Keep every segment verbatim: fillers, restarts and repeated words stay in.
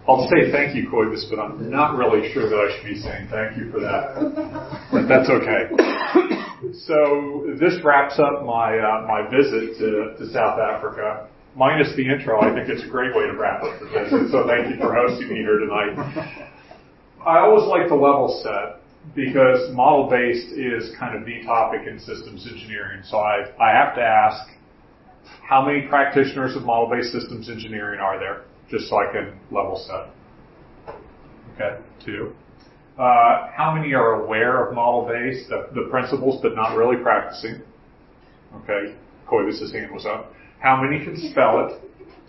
I'll say thank you, Koivis, but I'm not really sure that I should be saying thank you for that. But that's okay. So this wraps up my uh, my visit to, to South Africa. Minus the intro, I think it's a great way to wrap up the visit. So thank you for hosting me here tonight. I always like to level set because model-based is kind of the topic in systems engineering. So I I have to ask, how many practitioners of model-based systems engineering are there? Just so I can level set. Okay, two. Uh, how many are aware of model-based, the, the principles, but not really practicing? Okay, Koivis' hand was up. How many can spell it?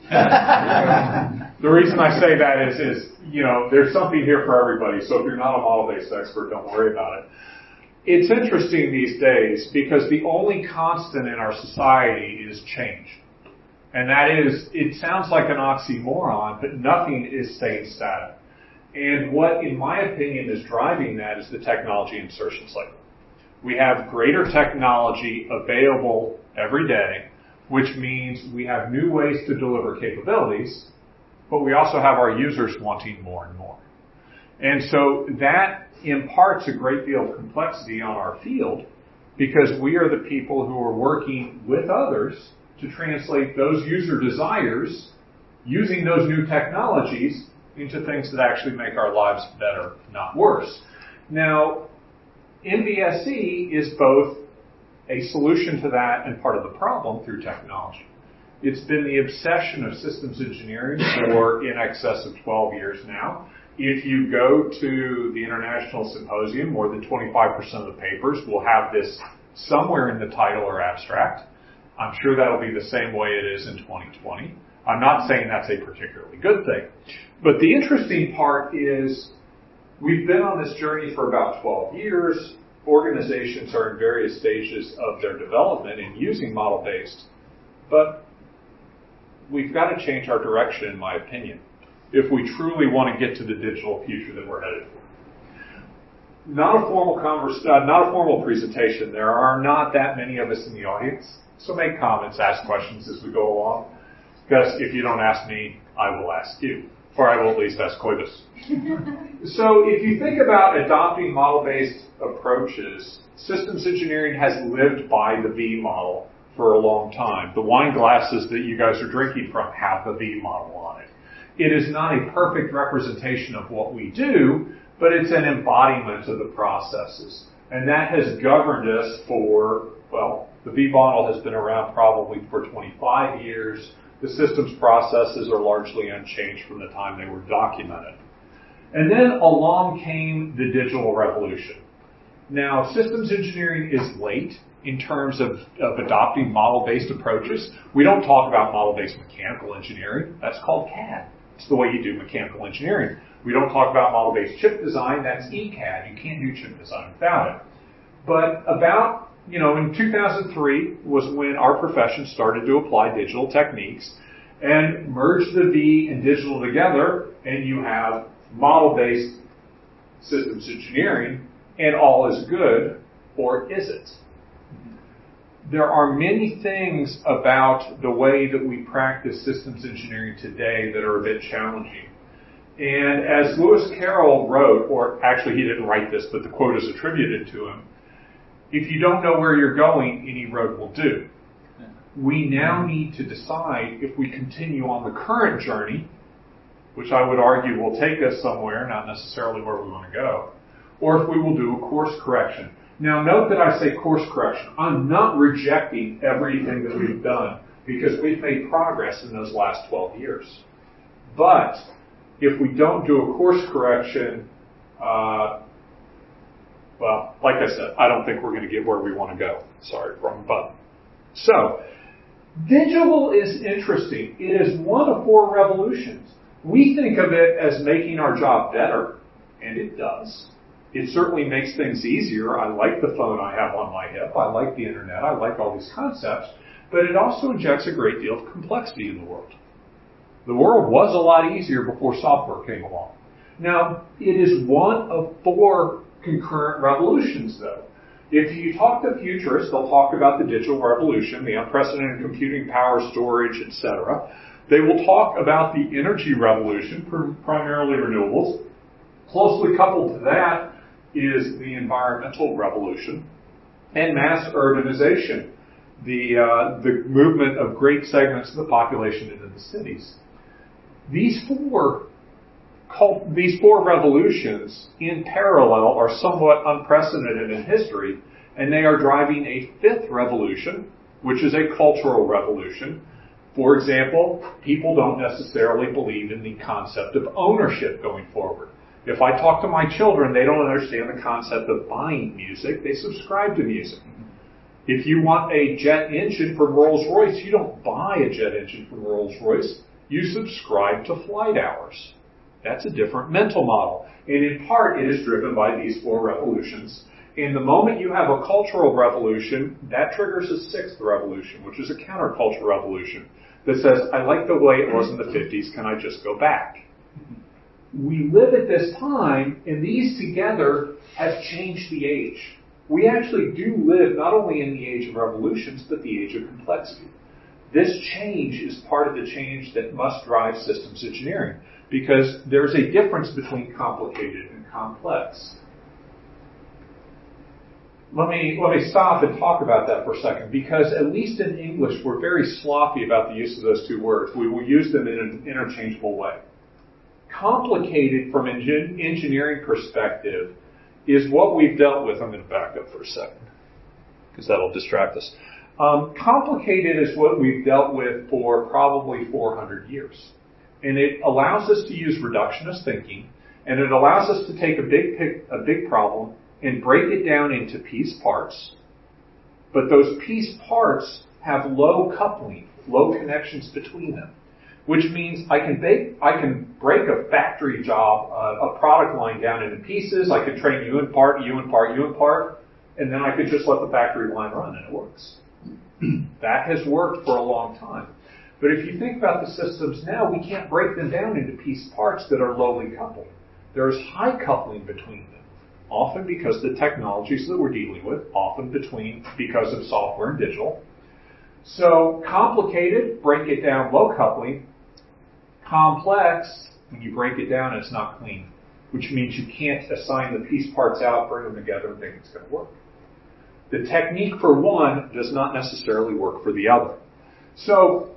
The reason I say that is, is, you know, there's something here for everybody. So if you're not a model-based expert, don't worry about it. It's interesting these days because the only constant in our society is change. And that is, it sounds like an oxymoron, but nothing is staying static. And what, in my opinion, is driving that is the technology insertion cycle. We have greater technology available every day, which means we have new ways to deliver capabilities, but we also have our users wanting more and more. And so that imparts a great deal of complexity on our field because we are the people who are working with others to translate those user desires using those new technologies into things that actually make our lives better, not worse. Now, M B S E is both a solution to that and part of the problem through technology. It's been the obsession of systems engineering for in excess of twelve years now. If you go to the International Symposium, more than twenty-five percent of the papers will have this somewhere in the title or abstract. I'm sure that'll be the same way it is in twenty twenty. I'm not saying that's a particularly good thing. But the interesting part is we've been on this journey for about twelve years. Organizations are in various stages of their development in using model-based. But we've got to change our direction, in my opinion, if we truly want to get to the digital future that we're headed for. Not a formal converse, uh, not a formal presentation. There are not that many of us in the audience. So make comments, ask questions as we go along. Because if you don't ask me, I will ask you. Or I will at least ask Koivis. So if you think about adopting model-based approaches, systems engineering has lived by the V model for a long time. The wine glasses that you guys are drinking from have the V model on it. It is not a perfect representation of what we do, but it's an embodiment of the processes. And that has governed us for, well, the V model has been around probably for twenty-five years. The systems processes are largely unchanged from the time they were documented. And then along came the digital revolution. Now, systems engineering is late in terms of, of adopting model-based approaches. We don't talk about model-based mechanical engineering. That's called C A D. It's the way you do mechanical engineering. We don't talk about model-based chip design. That's E C A D. You can't do chip design without it. But about, you know, in two thousand three was when our profession started to apply digital techniques and merge the V and digital together, and you have model-based systems engineering, and all is good, or is it? There are many things about the way that we practice systems engineering today that are a bit challenging. And as Lewis Carroll wrote, or actually he didn't write this, but the quote is attributed to him, if you don't know where you're going, any road will do. We now need to decide if we continue on the current journey, which I would argue will take us somewhere, not necessarily where we want to go, or if we will do a course correction. Now, note that I say course correction. I'm not rejecting everything that we've done because we've made progress in those last twelve years. But if we don't do a course correction, uh, well, like I said, I don't think we're going to get where we want to go. Sorry, wrong button. So, digital is interesting. It is one of four revolutions. We think of it as making our job better, and it does. It certainly makes things easier. I like the phone I have on my hip. I like the internet. I like all these concepts. But it also injects a great deal of complexity in the world. The world was a lot easier before software came along. Now, it is one of four concurrent revolutions, though. If you talk to futurists, they'll talk about the digital revolution, the unprecedented computing power, storage, et cetera. They will talk about the energy revolution, primarily renewables. Closely coupled to that is the environmental revolution and mass urbanization, the, uh, the movement of great segments of the population into the cities. These four, these four revolutions in parallel are somewhat unprecedented in history, and they are driving a fifth revolution, which is a cultural revolution. For example, people don't necessarily believe in the concept of ownership going forward. If I talk to my children, they don't understand the concept of buying music. They subscribe to music. If you want a jet engine from Rolls-Royce, you don't buy a jet engine from Rolls-Royce. You subscribe to flight hours. That's a different mental model. And in part, it is driven by these four revolutions. And the moment you have a cultural revolution, that triggers a sixth revolution, which is a counterculture revolution that says, I like the way it was in the fifties, can I just go back? We live at this time, and these together have changed the age. We actually do live not only in the age of revolutions, but the age of complexity. This change is part of the change that must drive systems engineering, because there's a difference between complicated and complex. Let me, let me stop and talk about that for a second, because at least in English, we're very sloppy about the use of those two words. We will use them in an interchangeable way. Complicated from an engineering perspective is what we've dealt with. I'm going to back up for a second, because that'll distract us. Um, complicated is what we've dealt with for probably four hundred years. And it allows us to use reductionist thinking, and it allows us to take a big, a big problem and break it down into piece parts. But those piece parts have low coupling, low connections between them, which means I can bake, I can break a factory job, uh, a product line down into pieces. I can train you in part, you in part, you in part, and then I could just let the factory line run, and it works. That has worked for a long time. But if you think about the systems now, we can't break them down into piece parts that are lowly coupled. There's high coupling between them, often because of the technologies that we're dealing with, often between because of software and digital. So complicated, break it down, low coupling. Complex, when you break it down, it's not clean, which means you can't assign the piece parts out, bring them together, and think it's going to work. The technique for one does not necessarily work for the other. So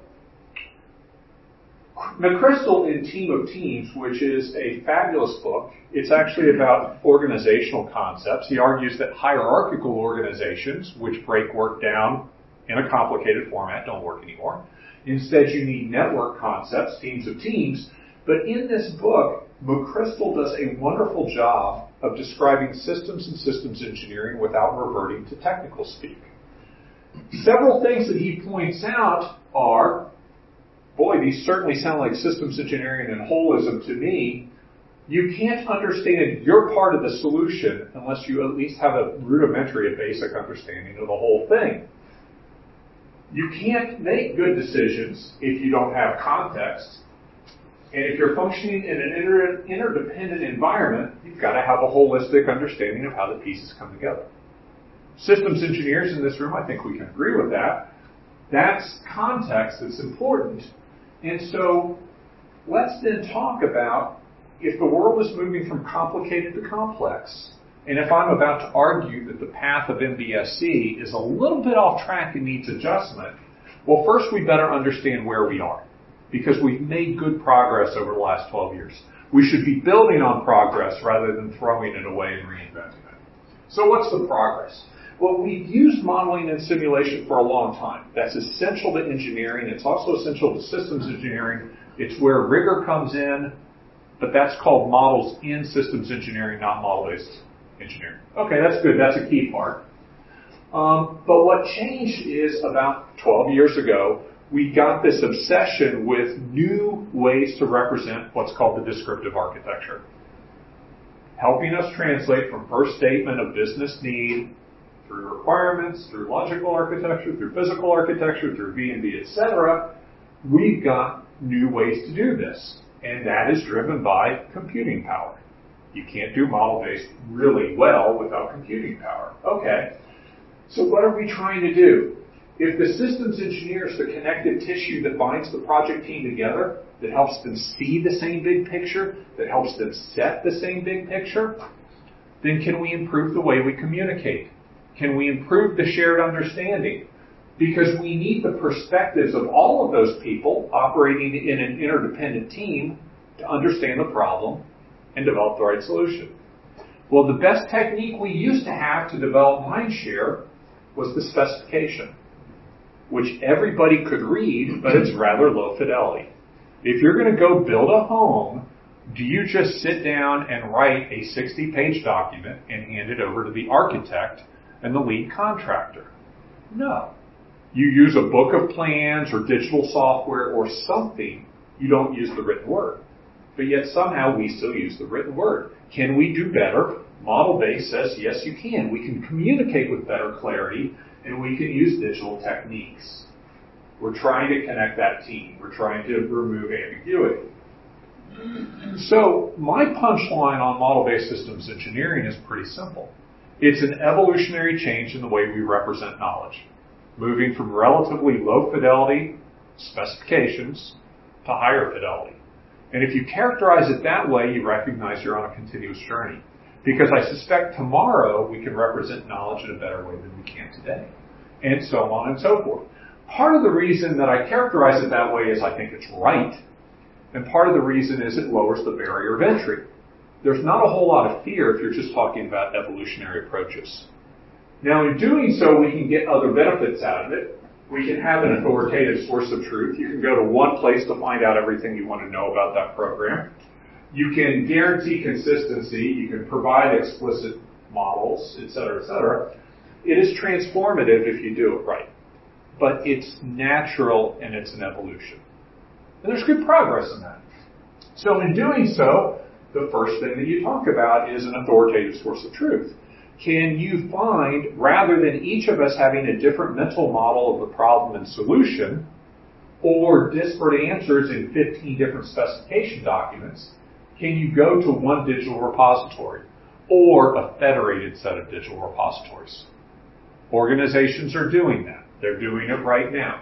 McChrystal in Team of Teams, which is a fabulous book, it's actually about organizational concepts. He argues that hierarchical organizations, which break work down in a complicated format, don't work anymore. Instead, you need network concepts, teams of teams. But in this book, McChrystal does a wonderful job of describing systems and systems engineering without reverting to technical speak. Several things that he points out are, boy, these certainly sound like systems engineering and holism to me. You can't understand your part of the solution unless you at least have a rudimentary, a basic understanding of the whole thing. You can't make good decisions if you don't have context. And if you're functioning in an inter- interdependent environment, you've got to have a holistic understanding of how the pieces come together. Systems engineers in this room, I think we can agree with that. That's context that's important. And so let's then talk about if the world is moving from complicated to complex, and if I'm about to argue that the path of M B S C is a little bit off track and needs adjustment, well, first we better understand where we are, because we've made good progress over the last twelve years. We should be building on progress rather than throwing it away and reinventing it. So what's the progress? Well, we've used modeling and simulation for a long time. That's essential to engineering. It's also essential to systems engineering. It's where rigor comes in, but that's called models in systems engineering, not model-based engineering. Okay, that's good. That's a key part. Um, but what changed is about twelve years ago, we got this obsession with new ways to represent what's called the descriptive architecture, helping us translate from first statement of business need through requirements, through logical architecture, through physical architecture, through V and V, et cetera. We've got new ways to do this, and that is driven by computing power. You can't do model-based really well without computing power. Okay, so what are we trying to do? If the systems engineer is the connective tissue that binds the project team together, that helps them see the same big picture, that helps them set the same big picture, then can we improve the way we communicate? Can we improve the shared understanding? Because we need the perspectives of all of those people operating in an interdependent team to understand the problem and develop the right solution. Well, the best technique we used to have to develop Mindshare was the specification, which everybody could read, but it's rather low fidelity. If you're going to go build a home, do you just sit down and write a sixty-page document and hand it over to the architect and the lead contractor? No. You use a book of plans or digital software or something. You don't use the written word. But yet somehow we still use the written word. Can we do better? Model-based says, yes, you can. We can communicate with better clarity, and we can use digital techniques. We're trying to connect that team. We're trying to remove ambiguity. So my punchline on model-based systems engineering is pretty simple. It's an evolutionary change in the way we represent knowledge, moving from relatively low fidelity specifications to higher fidelity. And if you characterize it that way, you recognize you're on a continuous journey. Because I suspect tomorrow we can represent knowledge in a better way than we can today. And so on and so forth. Part of the reason that I characterize it that way is I think it's right. And part of the reason is it lowers the barrier of entry. There's not a whole lot of fear if you're just talking about evolutionary approaches. Now, in doing so, we can get other benefits out of it. We can have an authoritative source of truth. You can go to one place to find out everything you want to know about that program. You can guarantee consistency. You can provide explicit models, et cetera, et cetera. It is transformative if you do it right. But it's natural and it's an evolution. And there's good progress in that. So in doing so, the first thing that you talk about is an authoritative source of truth. Can you find, rather than each of us having a different mental model of the problem and solution, or disparate answers in fifteen different specification documents, can you go to one digital repository or a federated set of digital repositories? Organizations are doing that. They're doing it right now.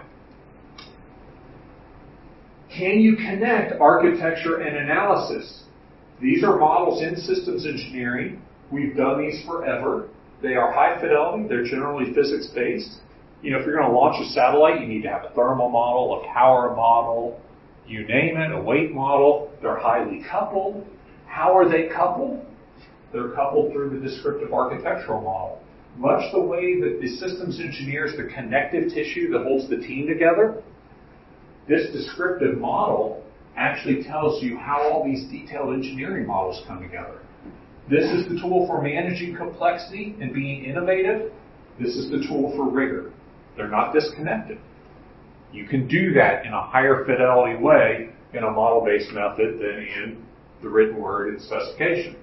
Can you connect architecture and analysis? These are models in systems engineering. We've done these forever. They are high fidelity. They're generally physics-based. You know, if you're going to launch a satellite, you need to have a thermal model, a power model, you name it, a weight model. They're highly coupled. How are they coupled? They're coupled through the descriptive architectural model. Much the way that the systems engineer is the connective tissue that holds the team together, this descriptive model actually tells you how all these detailed engineering models come together. This is the tool for managing complexity and being innovative. This is the tool for rigor. They're not disconnected. You can do that in a higher fidelity way in a model-based method than in the written word and specification.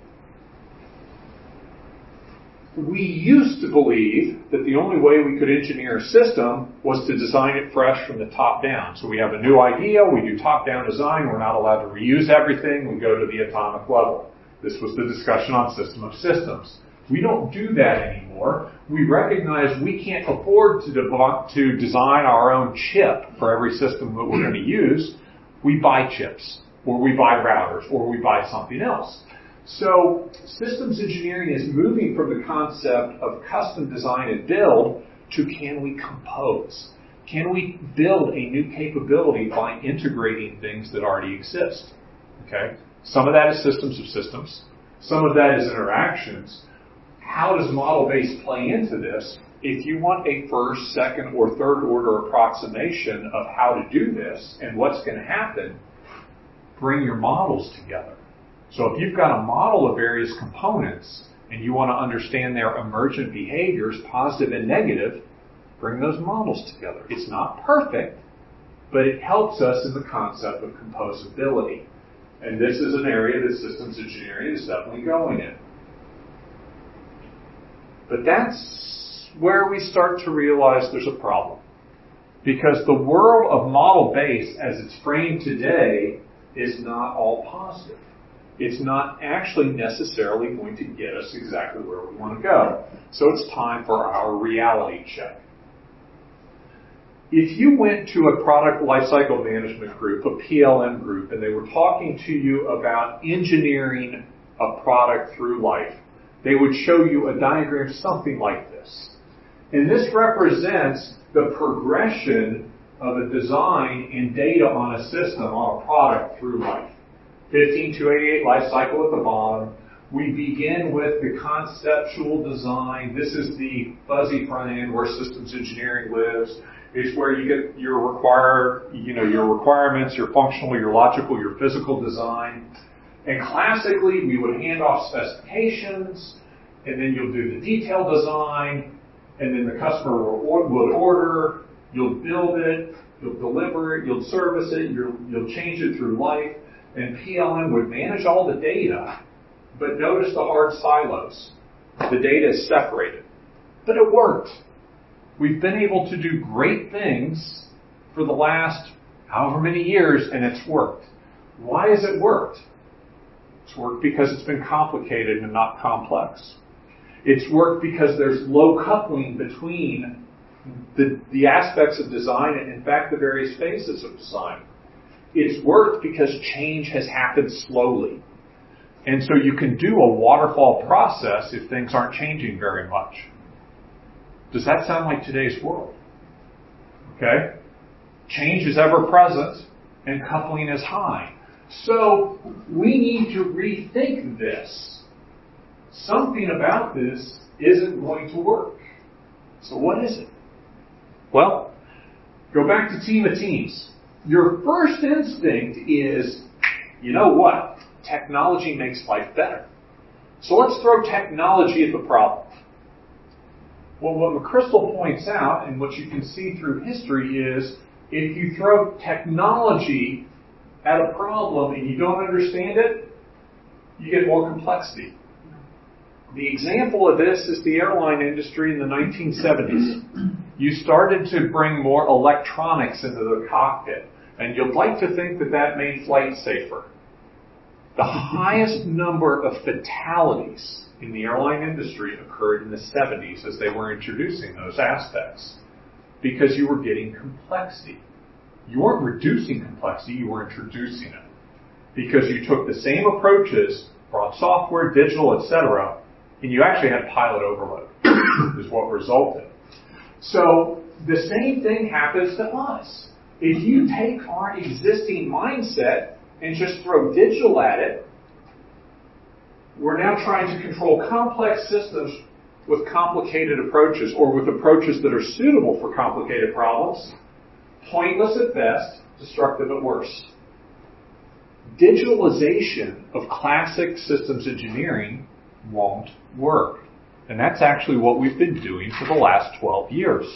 We used to believe that the only way we could engineer a system was to design it fresh from the top down. So we have a new idea, we do top-down design, we're not allowed to reuse everything, we go to the atomic level. This was the discussion on system of systems. We don't do that anymore. We recognize we can't afford to, de- to design our own chip for every system that we're going to use. We buy chips, or we buy routers, or we buy something else. So systems engineering is moving from the concept of custom design and build to can we compose? Can we build a new capability by integrating things that already exist? Okay? Some of that is systems of systems. Some of that is interactions. How does model-based play into this? If you want a first, second, or third order approximation of how to do this and what's going to happen, bring your models together. So if you've got a model of various components and you want to understand their emergent behaviors, positive and negative, bring those models together. It's not perfect, but it helps us in the concept of composability. And this is an area that systems engineering is definitely going in. But that's where we start to realize there's a problem. Because the world of model-based, as it's framed today, is not all positive. It's not actually necessarily going to get us exactly where we want to go. So it's time for our reality check. If you went to a product lifecycle management group, a P L M group, and they were talking to you about engineering a product through life, they would show you a diagram something like this. And this represents the progression of a design and data on a system, on a product through life. fifteen two eighty-eight life cycle at the bottom. We begin with the conceptual design. This is the fuzzy front end where systems engineering lives. It's where you get your require, you know, your requirements, your functional, your logical, your physical design. And classically, we would hand off specifications, and then you'll do the detailed design, and then the customer will, will order, you'll build it, you'll deliver it, you'll service it, you'll, you'll change it through life, and P L M would manage all the data, but notice the hard silos. The data is separated. But it worked. We've been able to do great things for the last however many years, and it's worked. Why has it worked? It's worked because it's been complicated and not complex. It's worked because there's low coupling between the, the aspects of design and, in fact, the various phases of design. It's worked because change has happened slowly. And so you can do a waterfall process if things aren't changing very much. Does that sound like today's world? Okay? Change is ever present and coupling is high. So we need to rethink this. Something about this isn't going to work. So what is it? Well, go back to Team of Teams. Your first instinct is, you know what? Technology makes life better. So let's throw technology at the problem. Well, what McChrystal points out, and what you can see through history, is if you throw technology at a problem and you don't understand it, you get more complexity. The example of this is the airline industry in the nineteen seventies. You started to bring more electronics into the cockpit, and you'd like to think that that made flight safer. The highest number of fatalities in the airline industry occurred in the seventies as they were introducing those aspects, because you were getting complexity. You weren't reducing complexity, you were introducing it. Because you took the same approaches, brought software, digital, et cetera, and you actually had pilot overload, is what resulted. So the same thing happens to us. If you take our existing mindset and just throw digital at it, we're now trying to control complex systems with complicated approaches, or with approaches that are suitable for complicated problems. Pointless at best, destructive at worst. Digitalization of classic systems engineering won't work. And that's actually what we've been doing for the last twelve years.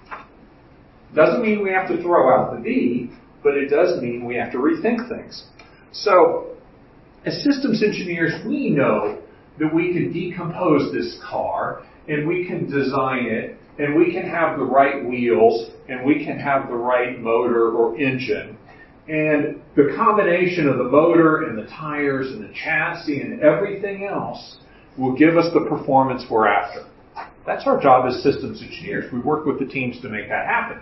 Doesn't mean we have to throw out the D, but it does mean we have to rethink things. So, as systems engineers, we know that we can decompose this car, and we can design it, and we can have the right wheels, and we can have the right motor or engine. And the combination of the motor and the tires and the chassis and everything else will give us the performance we're after. That's our job as systems engineers. We work with the teams to make that happen.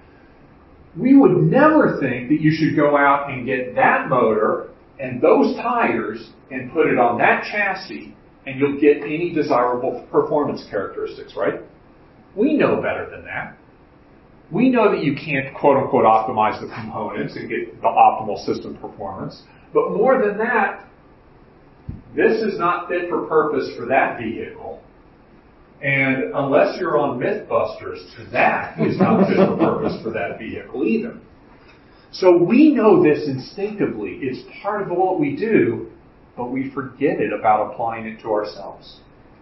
We would never think that you should go out and get that motor and those tires and put it on that chassis and you'll get any desirable performance characteristics, right? We know better than that. We know that you can't, quote unquote, optimize the components and get the optimal system performance. But more than that, this is not fit for purpose for that vehicle. And unless you're on Mythbusters, that is not fit for purpose for that vehicle either. So we know this instinctively. It's part of what we do, but we forget it about applying it to ourselves.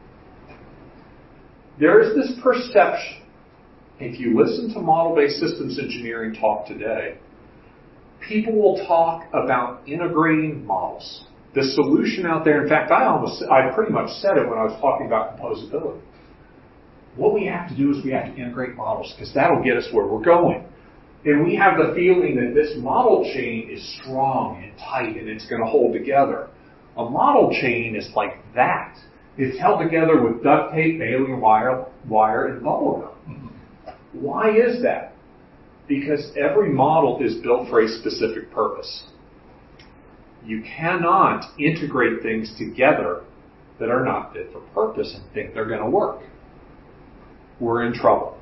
There is this perception. If you listen to model-based systems engineering talk today, people will talk about integrating models. The solution out there, in fact, I almost, I pretty much said it when I was talking about composability. What we have to do is we have to integrate models, because that'll get us where we're going. And we have the feeling that this model chain is strong and tight and it's going to hold together. A model chain is like that. It's held together with duct tape, baling wire, wire, and bubble gum. Why is that? Because every model is built for a specific purpose. You cannot integrate things together that are not fit for purpose and think they're going to work. We're in trouble.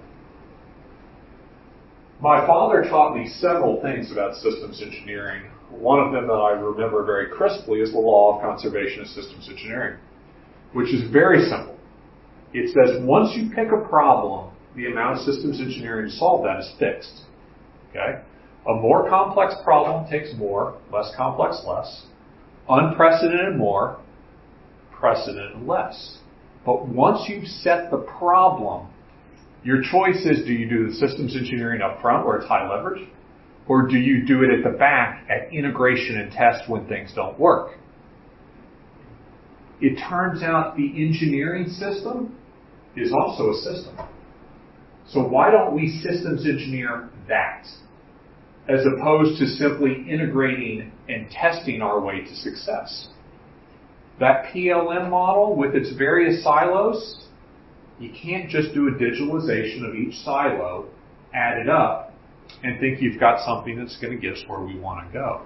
My father taught me several things about systems engineering. One of them that I remember very crisply is the law of conservation of systems engineering, which is very simple. It says once you pick a problem, the amount of systems engineering to solve that is fixed. Okay? A more complex problem takes more, less complex less. Unprecedented more, precedented less. But once you've set the problem, your choice is, do you do the systems engineering up front where it's high leverage? Or do you do it at the back at integration and test when things don't work? It turns out the engineering system is also a system. So why don't we systems engineer that, as opposed to simply integrating and testing our way to success? That P L M model with its various silos, you can't just do a digitalization of each silo, add it up, and think you've got something that's going to get us where we want to go.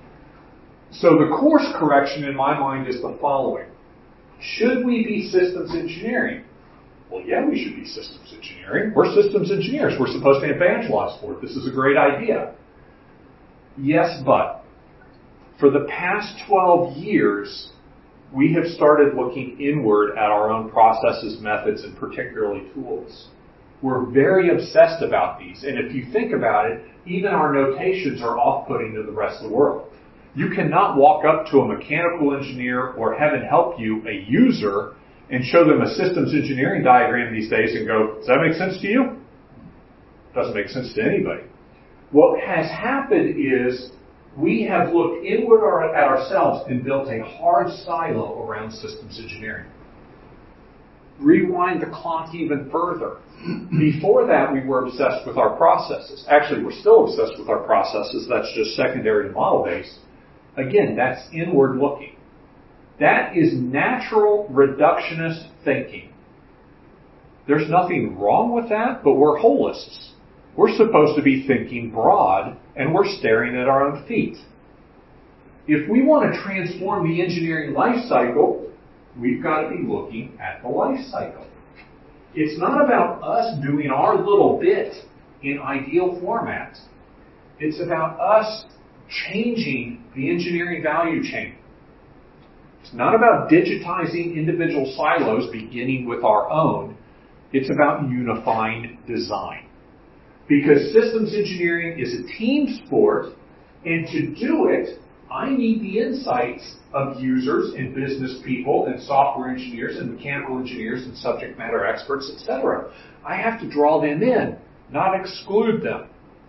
So the course correction in my mind is the following. Should we be systems engineering? Well, yeah, we should be systems engineering. We're systems engineers. We're supposed to evangelize for it. This is a great idea. Yes, but for the past twelve years, we have started looking inward at our own processes, methods, and particularly tools. We're very obsessed about these. And if you think about it, even our notations are off-putting to the rest of the world. You cannot walk up to a mechanical engineer or, heaven help you, a user, and show them a systems engineering diagram these days and go, does that make sense to you? Doesn't make sense to anybody. What has happened is we have looked inward at ourselves and built a hard silo around systems engineering. Rewind the clock even further. Before that, we were obsessed with our processes. Actually, we're still obsessed with our processes. That's just secondary to model-based. Again, that's inward looking. That is natural reductionist thinking. There's nothing wrong with that, but we're holists. We're supposed to be thinking broad, and we're staring at our own feet. If we want to transform the engineering life cycle, we've got to be looking at the life cycle. It's not about us doing our little bit in ideal format. It's about us changing the engineering value chain. It's not about digitizing individual silos beginning with our own. It's about unifying design. Because systems engineering is a team sport, and to do it, I need the insights of users and business people and software engineers and mechanical engineers and subject matter experts, et cetera. I have to draw them in, not exclude them.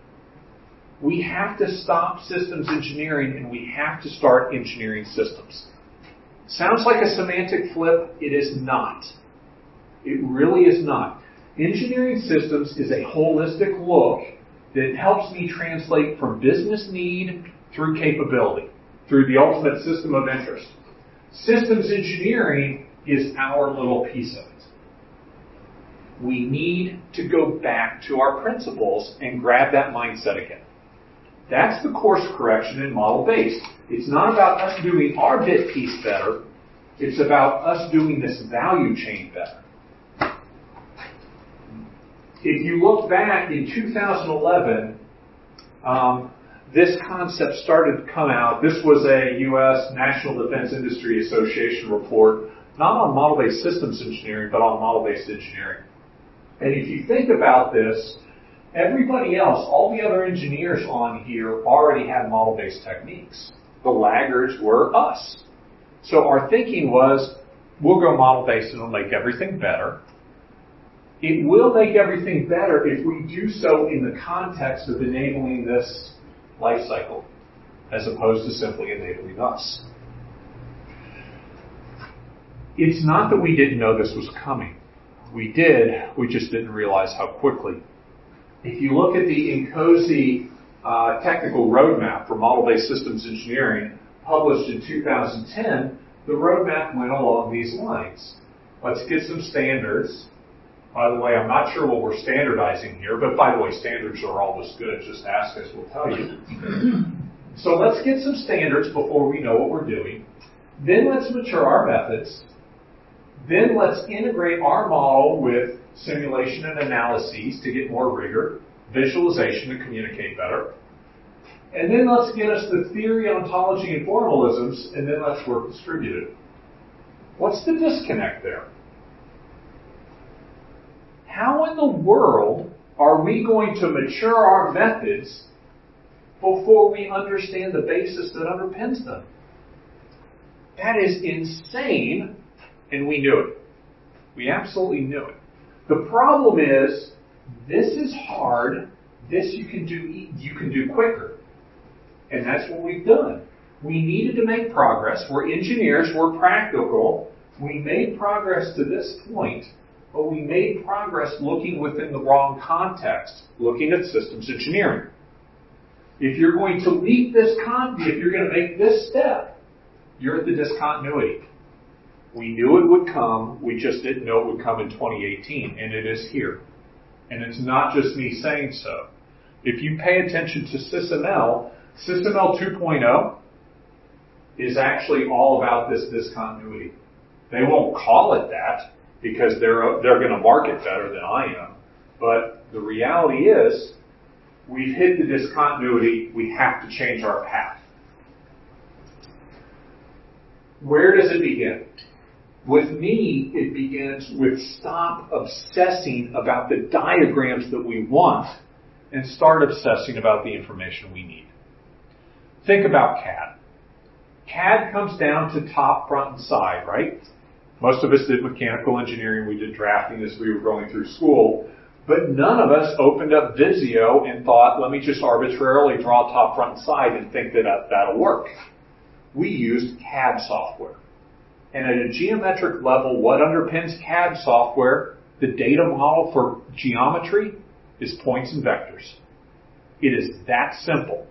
We have to stop systems engineering and we have to start engineering systems. Sounds like a semantic flip. It is not. It really is not. Engineering systems is a holistic look that helps me translate from business need through capability, through the ultimate system of interest. Systems engineering is our little piece of it. We need to go back to our principles and grab that mindset again. That's the course correction in model-based. It's not about us doing our bit piece better. It's about us doing this value chain better. If you look back in two thousand eleven, um, this concept started to come out. This was a U S National Defense Industry Association report, not on model-based systems engineering, but on model-based engineering. And if you think about this, everybody else, all the other engineers on here already had model-based techniques. The laggards were us. So our thinking was, we'll go model-based and it'll make everything better. It will make everything better if we do so in the context of enabling this life cycle, as opposed to simply enabling us. It's not that we didn't know this was coming. We did, we just didn't realize how quickly. If you look at the INCOSE uh, technical roadmap for model-based systems engineering, published in two thousand ten, the roadmap went along these lines. Let's get some standards. By the way, I'm not sure what we're standardizing here, but by the way, standards are always good. Just ask us, we'll tell you. So let's get some standards before we know what we're doing. Then let's mature our methods. Then let's integrate our model with simulation and analyses to get more rigor, visualization to communicate better. And then let's get us the theory, ontology, and formalisms, and then let's work distributed. What's the disconnect there? How in the world are we going to mature our methods before we understand the basis that underpins them? That is insane, and we knew it. We absolutely knew it. The problem is, this is hard. This you can do. You can do quicker, and that's what we've done. We needed to make progress. We're engineers. We're practical. We made progress to this point, but we made progress looking within the wrong context, looking at systems engineering. If you're going to leap this con, if you're going to make this step, you're at the discontinuity. We knew it would come, we just didn't know it would come in twenty eighteen, and it is here. And it's not just me saying so. If you pay attention to SysML, SysML two point oh is actually all about this discontinuity. They won't call it that because they're they're going to market better than I am. But the reality is, we've hit the discontinuity, we have to change our path. Where does it begin? With me, it begins with stop obsessing about the diagrams that we want and start obsessing about the information we need. Think about C A D. C A D comes down to top, front, and side, right? Most of us did mechanical engineering. We did drafting as we were going through school. But none of us opened up Visio and thought, let me just arbitrarily draw top, front, and side and think that that'll work. We used C A D software. And at a geometric level, what underpins C A D software, the data model for geometry, is points and vectors. It is that simple.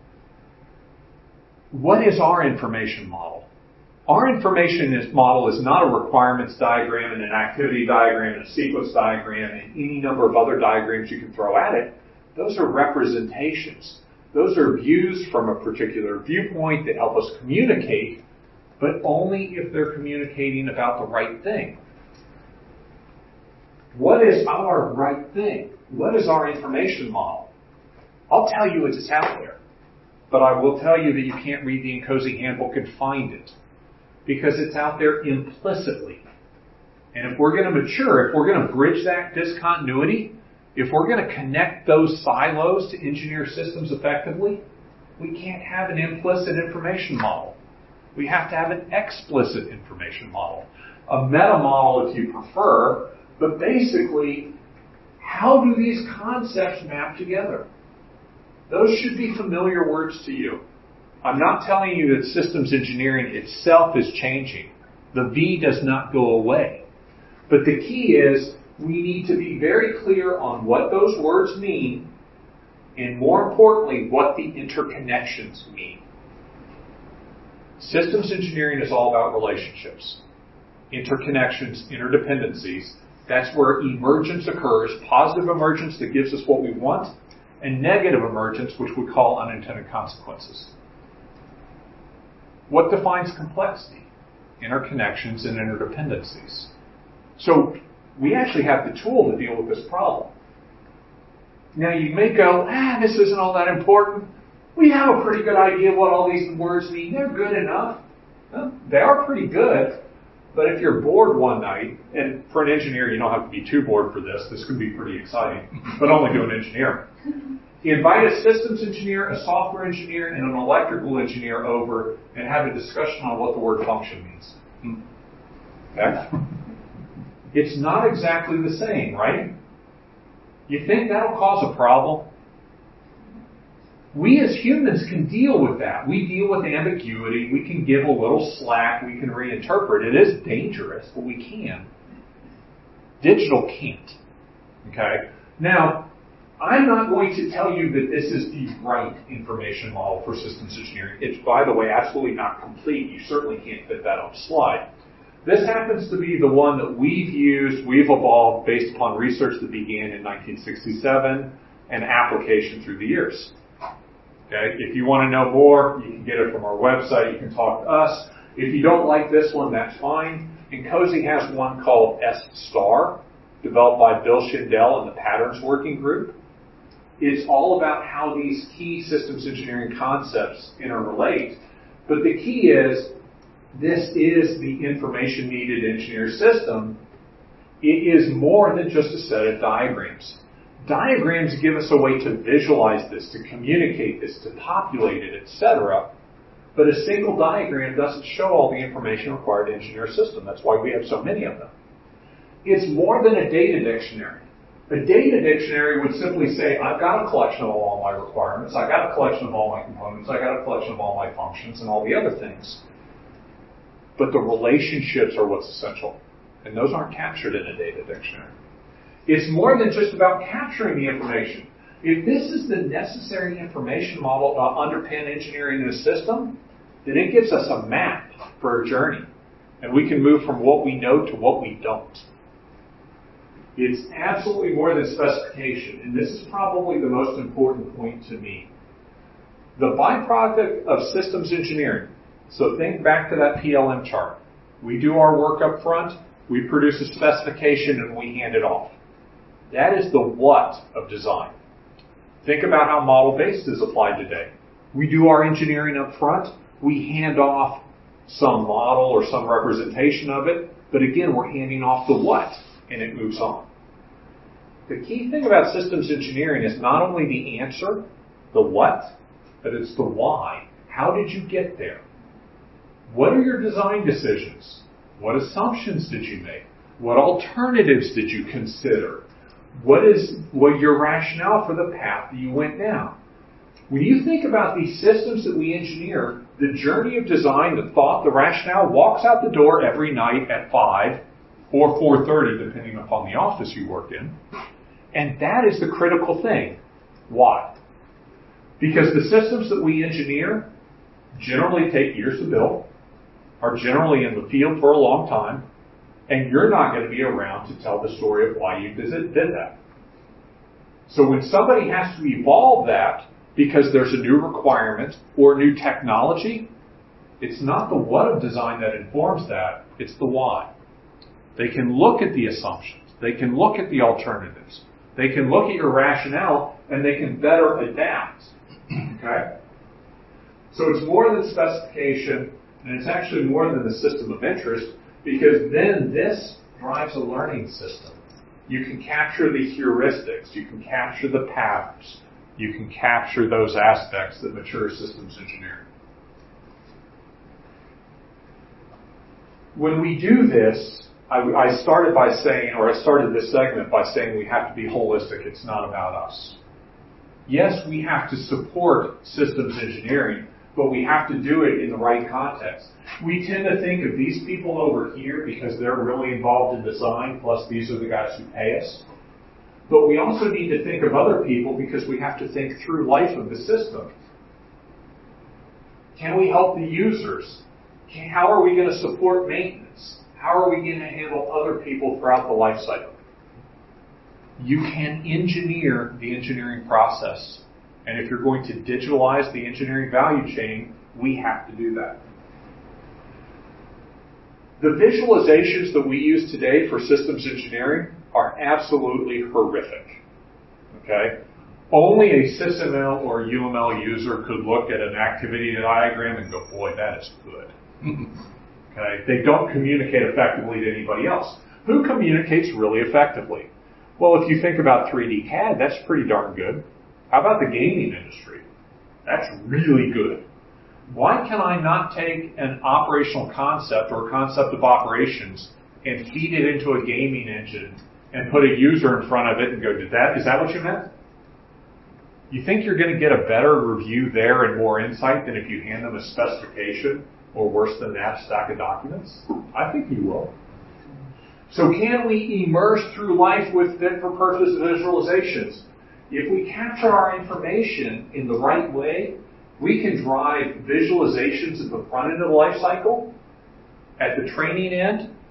What is our information model? Our information is, model is not a requirements diagram and an activity diagram and a sequence diagram and any number of other diagrams you can throw at it. Those are representations. Those are views from a particular viewpoint that help us communicate, but only if they're communicating about the right thing. What is our right thing? What is our information model? I'll tell you it's out there, but I will tell you that you can't read the Nkosi handbook and find it, because it's out there implicitly. And if we're going to mature, if we're going to bridge that discontinuity, if we're going to connect those silos to engineer systems effectively, we can't have an implicit information model. We have to have an explicit information model. A meta model if you prefer, but basically, how do these concepts map together? Those should be familiar words to you. I'm not telling you that systems engineering itself is changing. The V does not go away. But the key is we need to be very clear on what those words mean, and more importantly, what the interconnections mean. Systems engineering is all about relationships, interconnections, interdependencies. That's where emergence occurs, positive emergence that gives us what we want, and negative emergence, which we call unintended consequences. What defines complexity? Interconnections and interdependencies. So we actually have the tool to deal with this problem. Now you may go, ah, this isn't all that important. We have a pretty good idea of what all these words mean. They're good enough. Well, they are pretty good. But if you're bored one night, and for an engineer, you don't have to be too bored for this. This can be pretty exciting, but only to an engineer. You invite a systems engineer, a software engineer, and an electrical engineer over and have a discussion on what the word function means. Okay? It's not exactly the same, right? You think that'll cause a problem? We as humans can deal with that. We deal with ambiguity. We can give a little slack. We can reinterpret. It is dangerous, but we can. Digital can't. Okay? Now, I'm not going to tell you that this is the right information model for systems engineering. It's, by the way, absolutely not complete. You certainly can't fit that on a slide. This happens to be the one that we've used, we've evolved based upon research that began in nineteen sixty-seven and application through the years. Okay? If you want to know more, you can get it from our website. You can talk to us. If you don't like this one, that's fine. And Cozy has one called S-STAR, developed by Bill Schindel and the Patterns Working Group. It's all about how these key systems engineering concepts interrelate. But the key is, this is the information needed engineer system. It is more than just a set of diagrams. Diagrams give us a way to visualize this, to communicate this, to populate it, et cetera. But a single diagram doesn't show all the information required to engineer a system. That's why we have so many of them. It's more than a data dictionary. A data dictionary would simply say, I've got a collection of all my requirements, I've got a collection of all my components, I've got a collection of all my functions and all the other things. But the relationships are what's essential. And those aren't captured in a data dictionary. It's more than just about capturing the information. If this is the necessary information model to underpin engineering in a system, then it gives us a map for a journey. And we can move from what we know to what we don't. It's absolutely more than specification. And this is probably the most important point to me. The byproduct of systems engineering. So think back to that P L M chart. We do our work up front, we produce a specification, and we hand it off. That is the what of design. Think about how model-based is applied today. We do our engineering up front, we hand off some model or some representation of it, but again, we're handing off the what, and it moves on. The key thing about systems engineering is not only the answer, the what, but it's the why. How did you get there? What are your design decisions? What assumptions did you make? What alternatives did you consider? What is what your rationale for the path that you went down? When you think about these systems that we engineer, the journey of design, the thought, the rationale walks out the door every night at five or four thirty, depending upon the office you work in. And that is the critical thing. Why? Because the systems that we engineer generally take years to build, are generally in the field for a long time, and you're not going to be around to tell the story of why you did that. So when somebody has to evolve that because there's a new requirement or new technology, it's not the what of design that informs that, it's the why. They can look at the assumptions, they can look at the alternatives, they can look at your rationale, and they can better adapt. Okay? So it's more than specification, and it's actually more than the system of interest, because then this drives a learning system. You can capture the heuristics, you can capture the patterns, you can capture those aspects that mature systems engineering. When we do this, I, I started by saying, or I started this segment by saying we have to be holistic. It's not about us. Yes, we have to support systems engineering, but we have to do it in the right context. We tend to think of these people over here because they're really involved in design, plus these are the guys who pay us. But we also need to think of other people because we have to think through life of the system. Can we help the users? Can, how are we going to support maintenance? How are we going to handle other people throughout the life cycle? You can engineer the engineering process. And if you're going to digitalize the engineering value chain, we have to do that. The visualizations that we use today for systems engineering are absolutely horrific. Okay? Only a SysML or U M L user could look at an activity diagram and go, boy, that is good. Okay? They don't communicate effectively to anybody else. Who communicates really effectively? Well, if you think about three D C A D, that's pretty darn good. How about the gaming industry? That's really good. Why can I not take an operational concept or concept of operations and feed it into a gaming engine and put a user in front of it and go, Did that, is that what you meant? You think you're going to get a better review there and more insight than if you hand them a specification or worse than that, a stack of documents? I think you will. So can we immerse through life with fit-for-purpose visualizations? If we capture our information in the right way, we can drive visualizations at the front end of the life cycle, at the training end,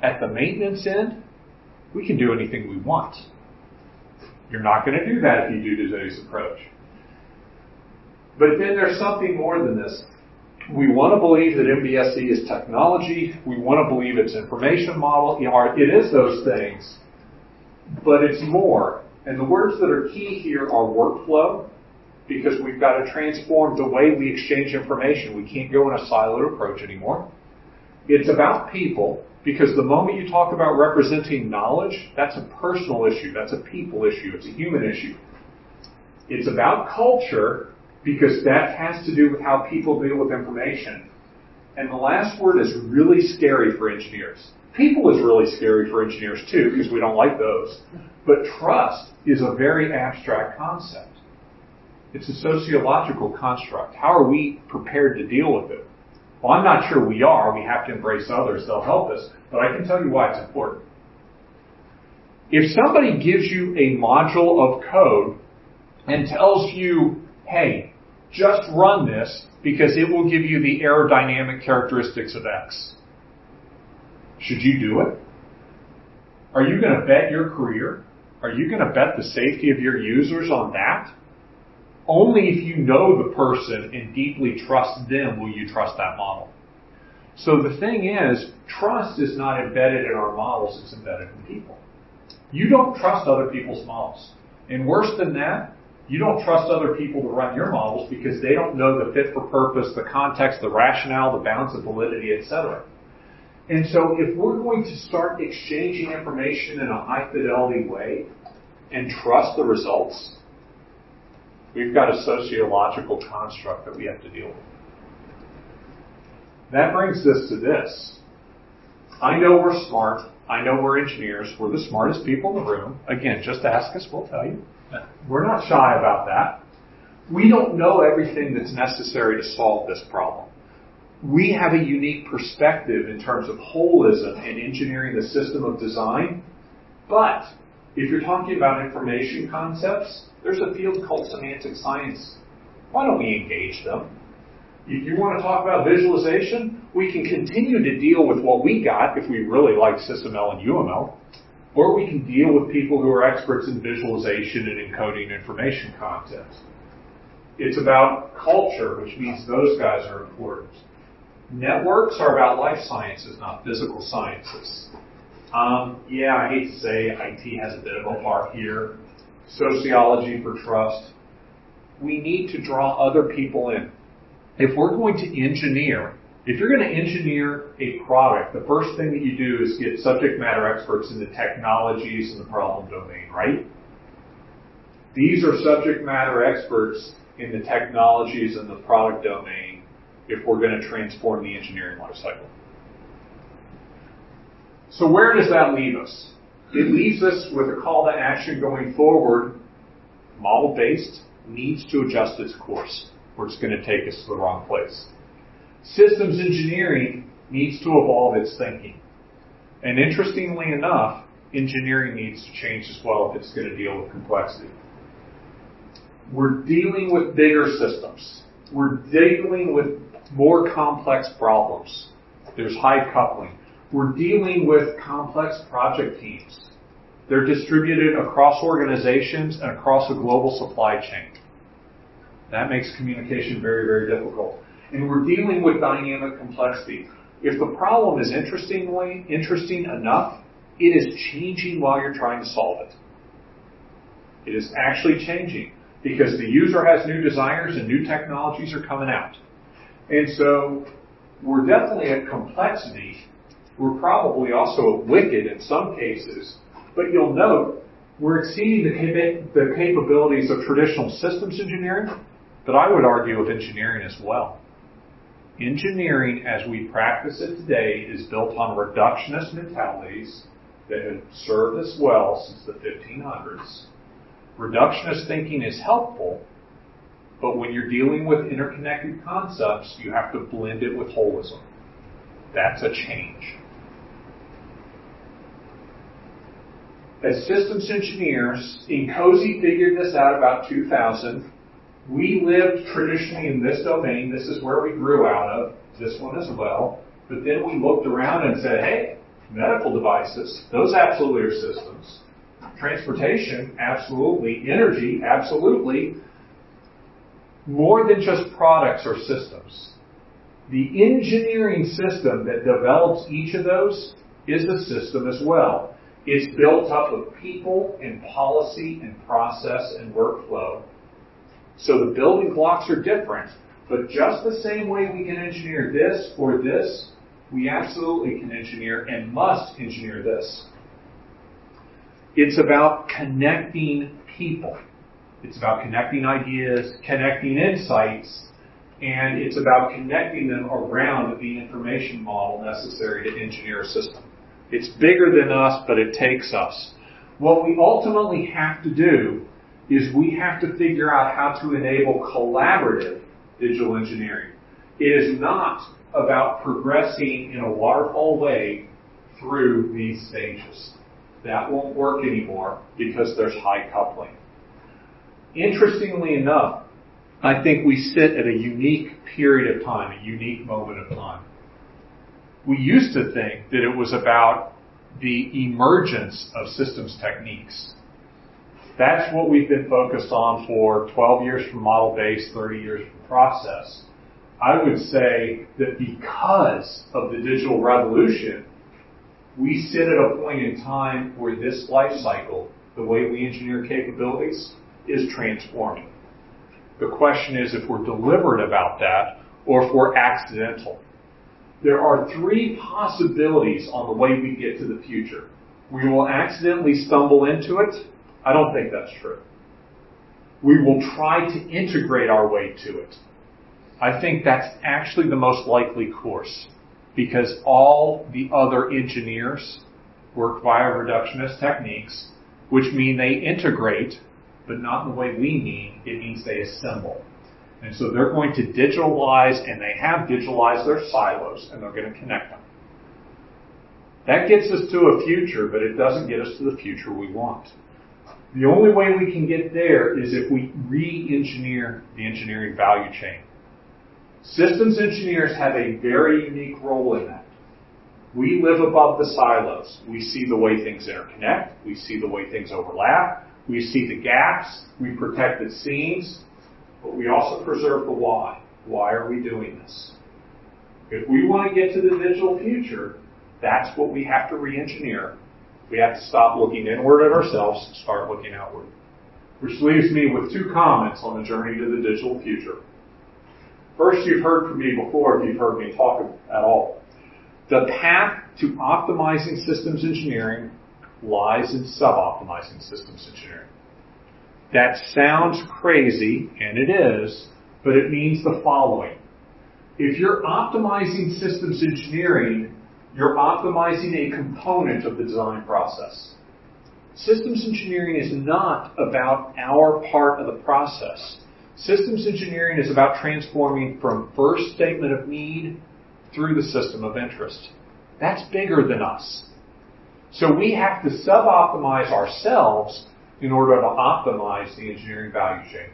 At the maintenance end, we can do anything we want. You're not going to do that if you do today's approach. But then there's something more than this. We want to believe that M B S E is technology. We want to believe it's information model. It is those things, but it's more. And the words that are key here are workflow, because we've got to transform the way we exchange information. We can't go in a siloed approach anymore. It's about people, because the moment you talk about representing knowledge, that's a personal issue. That's a people issue. It's a human issue. It's about culture, because that has to do with how people deal with information. And the last word is really scary for engineers. People is really scary for engineers too, because we don't like those. But trust is a very abstract concept. It's a sociological construct. How are we prepared to deal with it? Well, I'm not sure we are. We have to embrace others. They'll help us. But I can tell you why it's important. If somebody gives you a module of code and tells you, hey, just run this because it will give you the aerodynamic characteristics of X, should you do it? Are you going to bet your career? Are you going to bet the safety of your users on that? Only if you know the person and deeply trust them will you trust that model. So the thing is, trust is not embedded in our models, it's embedded in people. You don't trust other people's models. And worse than that, you don't trust other people to run your models because they don't know the fit for purpose, the context, the rationale, the balance of validity, et cetera. And so if we're going to start exchanging information in a high fidelity way and trust the results, we've got a sociological construct that we have to deal with. That brings us to this. I know we're smart. I know we're engineers. We're the smartest people in the room. Again, just ask us, we'll tell you. We're not shy about that. We don't know everything that's necessary to solve this problem. We have a unique perspective in terms of holism and engineering the system of design. But if you're talking about information concepts, there's a field called semantic science. Why don't we engage them? If you want to talk about visualization, we can continue to deal with what we got if we really like SysML and U M L, or we can deal with people who are experts in visualization and encoding information content. It's about culture, which means those guys are important. Networks are about life sciences, not physical sciences. Um, yeah, I hate to say I T has a bit of a part here. Sociology for trust. We need to draw other people in. If we're going to engineer, if you're going to engineer a product, the first thing that you do is get subject matter experts in the technologies and the problem domain, right? These are subject matter experts in the technologies and the product domain if we're going to transform the engineering lifecycle. So where does that leave us? It leaves us with a call to action going forward. Model-based needs to adjust its course, or it's going to take us to the wrong place. Systems engineering needs to evolve its thinking. And interestingly enough, engineering needs to change as well if it's going to deal with complexity. We're dealing with bigger systems. We're dealing with more complex problems. There's high coupling. We're dealing with complex project teams. They're distributed across organizations and across a global supply chain. That makes communication very, very difficult. And we're dealing with dynamic complexity. If the problem is interestingly interesting enough, it is changing while you're trying to solve it. It is actually changing because the user has new desires and new technologies are coming out. And so we're definitely at complexity. We're probably also wicked in some cases. But you'll note we're exceeding the, cap- the capabilities of traditional systems engineering, but I would argue of engineering as well. Engineering, as we practice it today, is built on reductionist mentalities that have served us well since the fifteen hundreds. Reductionist thinking is helpful, but when you're dealing with interconnected concepts, you have to blend it with holism. That's a change. As systems engineers, Incosi figured this out about two thousand. We lived traditionally in this domain. This is where we grew out of, this one as well. But then we looked around and said, hey, Medical devices, those absolutely are systems. Transportation, absolutely. Energy, absolutely. More than just products or systems. The engineering system that develops each of those is a system as well. It's built up of people and policy and process and workflow. So the building blocks are different, but just the same way we can engineer this or this, we absolutely can engineer and must engineer this. It's about connecting people. It's about connecting ideas, connecting insights, and it's about connecting them around the information model necessary to engineer a system. It's bigger than us, but it takes us. What we ultimately have to do is we have to figure out how to enable collaborative digital engineering. It is not about progressing in a waterfall way through these stages. That won't work anymore because there's high coupling. Interestingly enough, I think we sit at a unique period of time, a unique moment of time. We used to think that it was about the emergence of systems techniques. That's what we've been focused on for twelve years from model-based, thirty years from process. I would say that because of the digital revolution, we sit at a point in time where this life cycle, the way we engineer capabilities, is transforming. The question is if we're deliberate about that or if we're accidental. There are three possibilities on the way we get to the future. We will accidentally stumble into it. I don't think that's true. We will try to integrate our way to it. I think that's actually the most likely course because all the other engineers work via reductionist techniques, which mean they integrate, but not in the way we mean. It means they assemble. And so they're going to digitalize, and they have digitalized their silos, and they're going to connect them. That gets us to a future, but it doesn't get us to the future we want. The only way we can get there is if we re-engineer the engineering value chain. Systems engineers have a very unique role in that. We live above the silos. We see the way things interconnect. We see the way things overlap. We see the gaps. We protect the seams. But we also preserve the why. Why are we doing this? If we want to get to the digital future, that's what we have to re-engineer. We have to stop looking inward at ourselves and start looking outward. Which leaves me with two comments on the journey to the digital future. First, you've heard from me before if you've heard me talk at all. The path to optimizing systems engineering lies in sub-optimizing systems engineering. That sounds crazy, and it is, but it means the following. If you're optimizing systems engineering, you're optimizing a component of the design process. Systems engineering is not about our part of the process. Systems engineering is about transforming from first statement of need through the system of interest. That's bigger than us. So we have to sub-optimize ourselves in order to optimize the engineering value chain.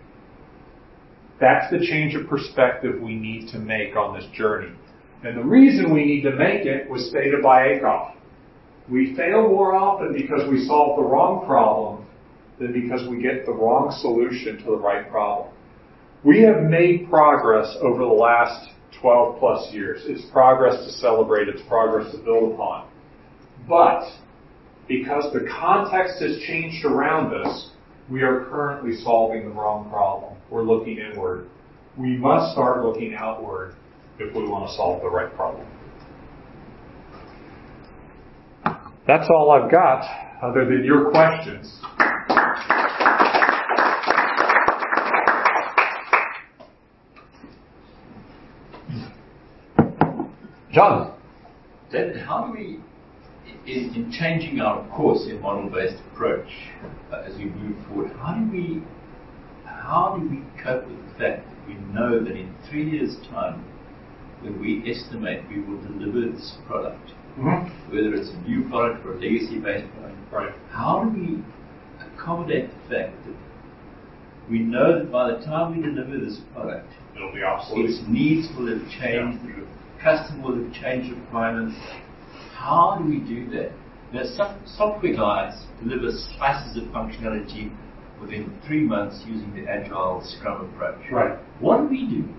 That's the change of perspective we need to make on this journey. And the reason we need to make it was stated by Ackoff. We fail more often because we solve the wrong problem than because we get the wrong solution to the right problem. We have made progress over the last twelve plus years. It's progress to celebrate, it's progress to build upon. But because the context has changed around us, we are currently solving the wrong problem. We're looking inward. We must start looking outward if we want to solve the right problem. That's all I've got, other than your questions. John. Then how do we, in, in changing our course in model-based approach uh, as we move forward, how do we how do we cope with the fact that we know that in three years' time, when we estimate we will deliver this product, mm-hmm. whether it's a new product or a legacy-based product, right. How do we accommodate the fact that we know that by the time we deliver this product, it'll be obsolete. Its needs will have changed, yeah. the customer will have changed requirements. how do we do that? Now, some software guys deliver slices of functionality within three months using the Agile Scrum approach. Right. What do we do?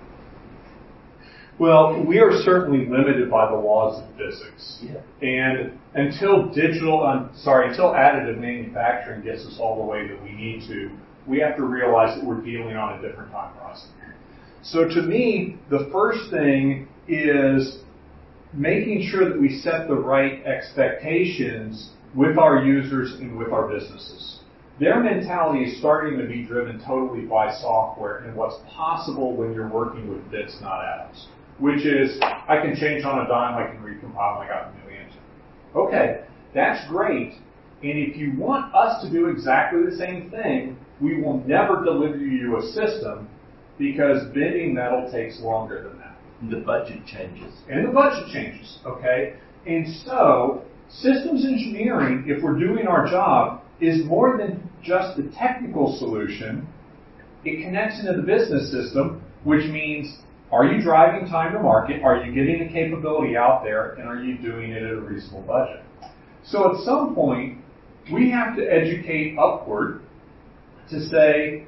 Well, we are certainly limited by the laws of physics. Yeah. And until digital, um, sorry, until additive manufacturing gets us all the way that we need to, we have to realize that we're dealing on a different time horizon. So to me, the first thing is making sure that we set the right expectations with our users and with our businesses. Their mentality is starting to be driven totally by software and what's possible when you're working with bits, not atoms. Which is, I can change on a dime, I can recompile, I got a new answer. Okay, that's great. And if you want us to do exactly the same thing, we will never deliver you a system because bending metal takes longer than that. And the budget changes. And the budget changes, okay? And so, systems engineering, if we're doing our job, is more than just the technical solution. It connects into the business system, which means, are you driving time to market? Are you getting the capability out there? And are you doing it at a reasonable budget? So at some point, we have to educate upward to say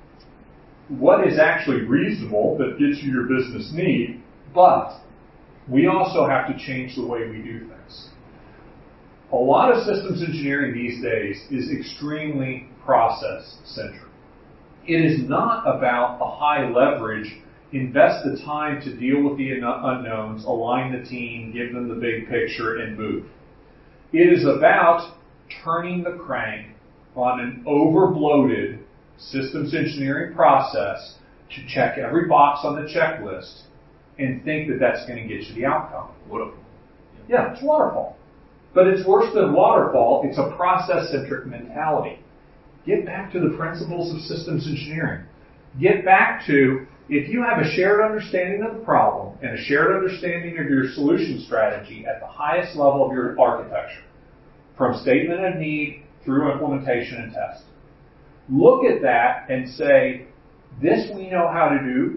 what is actually reasonable that gets you your business need, but we also have to change the way we do things. A lot of systems engineering these days is extremely process-centric. It is not about the high leverage, invest the time to deal with the unknowns, align the team, give them the big picture, and move. It is about turning the crank on an over-bloated systems engineering process to check every box on the checklist and think that that's going to get you the outcome. Waterfall. Yeah, it's waterfall. But it's worse than waterfall. It's a process-centric mentality. Get back to the principles of systems engineering. Get back to, if you have a shared understanding of the problem and a shared understanding of your solution strategy at the highest level of your architecture, from statement of need through implementation and test, look at that and say, this we know how to do.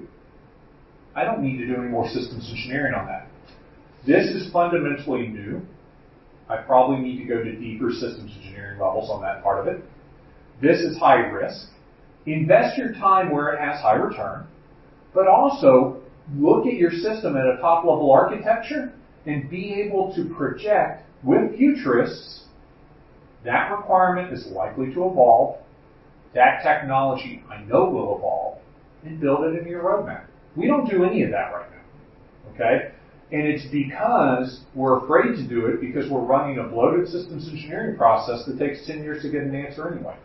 I don't need to do any more systems engineering on that. This is fundamentally new. I probably need to go to deeper systems engineering levels on that part of it. This is high risk. Invest your time where it has high return, but also look at your system at a top level architecture and be able to project with futurists that requirement is likely to evolve, that technology I know will evolve, and build it into your roadmap. We don't do any of that right now, okay? And it's because we're afraid to do it because we're running a bloated systems engineering process that takes ten years to get an answer anyway.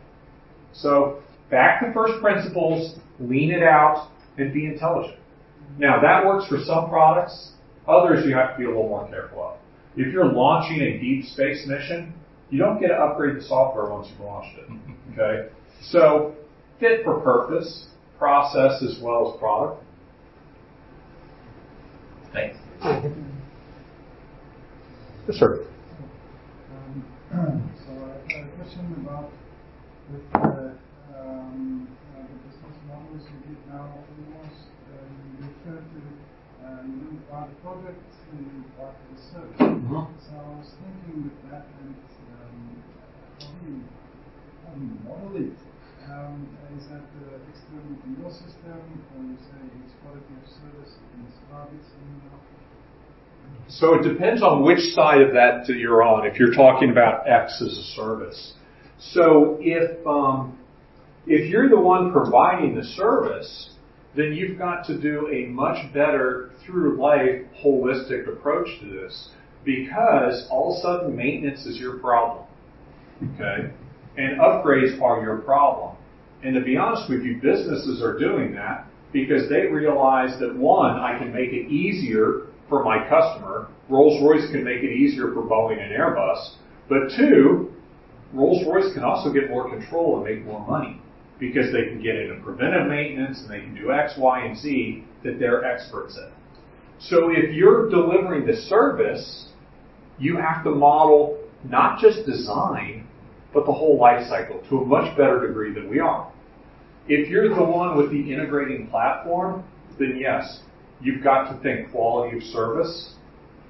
So back to first principles, lean it out, and be intelligent. Now that works for some products. Others you have to be a little more careful of. If you're launching a deep space mission, you don't get to upgrade the software once you've launched it. Okay? So fit for purpose, process as well as product. Thanks. Yes, sir. Um, so I have a question about with uh, um, uh, the business models you give now. Almost uh, you refer to uh, you do part of the product and you do part of the service. Mm-hmm. So I was thinking with that and um, how do you how do you model it? Um, is that uh, external to your system, or you say it's quality of service and it's targets in the So it depends on which side of that that you're on, if you're talking about X as a service. So if um, if you're the one providing the service, then you've got to do a much better through-life holistic approach to this, because all of a sudden maintenance is your problem, okay? And upgrades are your problem. And to be honest with you, businesses are doing that because they realize that, one, I can make it easier for my customer. Rolls-Royce can make it easier for Boeing and Airbus. But two, Rolls-Royce can also get more control and make more money because they can get into preventive maintenance and they can do X, Y, and Z that they're experts in. So if you're delivering the service, you have to model not just design, but the whole life cycle to a much better degree than we are. If you're the one with the integrating platform, then yes, you've got to think quality of service,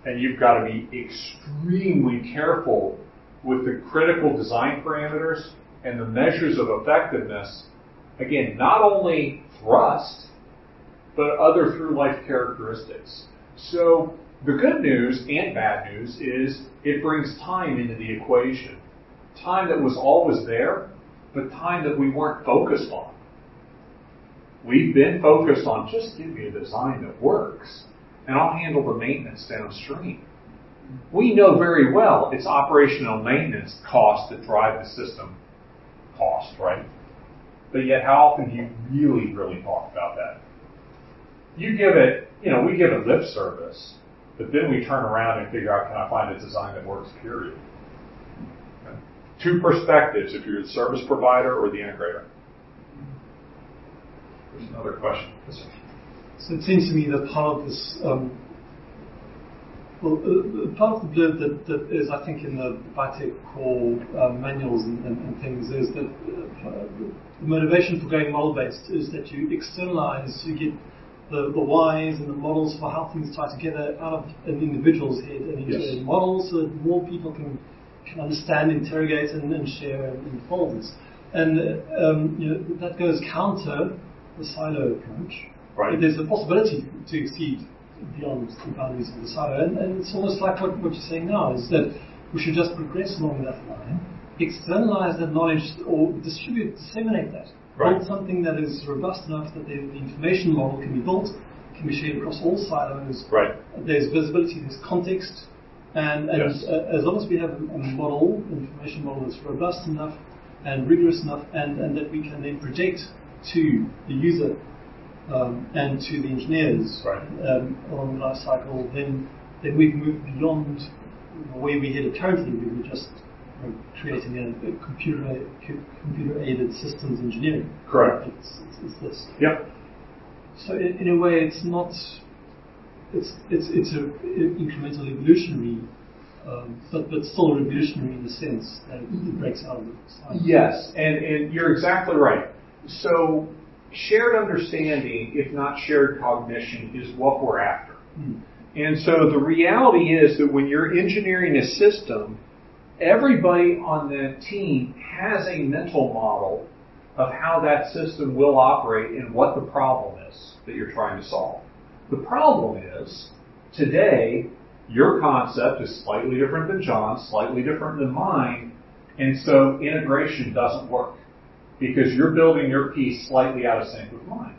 and you've got to be extremely careful with the critical design parameters and the measures of effectiveness. Again, not only thrust, but other through-life characteristics. So the good news and bad news is it brings time into the equation. Time that was always there, but time that we weren't focused on. We've been focused on just give me a design that works, and I'll handle the maintenance downstream. We know very well it's operational maintenance costs that drive the system cost, right? But yet how often do you really, really talk about that? You give it, you know, we give it lip service, but then we turn around and figure out, can I find a design that works, period? Okay. Two perspectives, if you're the service provider or the integrator. There's another question. Yes, sir. So it seems to me that part of this, um, well, uh, part of the blurb that, that is, I think, in the Vitek core uh, manuals and, and, and things is that uh, the motivation for going model-based is that you externalize, you get the, the whys and the models for how things tie together out of an individual's head and into Yes. a model so that more people can, can understand, interrogate, and, and share and fold this. And uh, um, you know, that goes counter the silo approach. Right. There's a possibility to exceed beyond the boundaries of the silo. And, and it's almost like what, what you're saying now, is that we should just progress along that line, externalize that knowledge or distribute, disseminate that. Right. Build something that is robust enough that the, the information model can be built, can be shared across all silos. Right. There's visibility, there's context, and, and Yes. uh, as long as we have a, a model, an information model that's robust enough and rigorous enough, and, and that we can then project to the user um, and to the engineers Right. um, along the life cycle, then then we've moved beyond where we headed currently. We were just you know, creating a, a computer computer aided systems engineering. Correct. It's, it's, it's this. Yep. So in, in a way, it's not. It's it's it's a incremental evolutionary, um, but but still revolutionary in the sense that it breaks out of the science. Yes, and, and you're exactly right. So shared understanding, if not shared cognition, is what we're after. Mm. And so the reality is that when you're engineering a system, everybody on the team has a mental model of how that system will operate and what the problem is that you're trying to solve. The problem is, today, your concept is slightly different than John's, slightly different than mine, and so integration doesn't work because you're building your piece slightly out of sync with mine.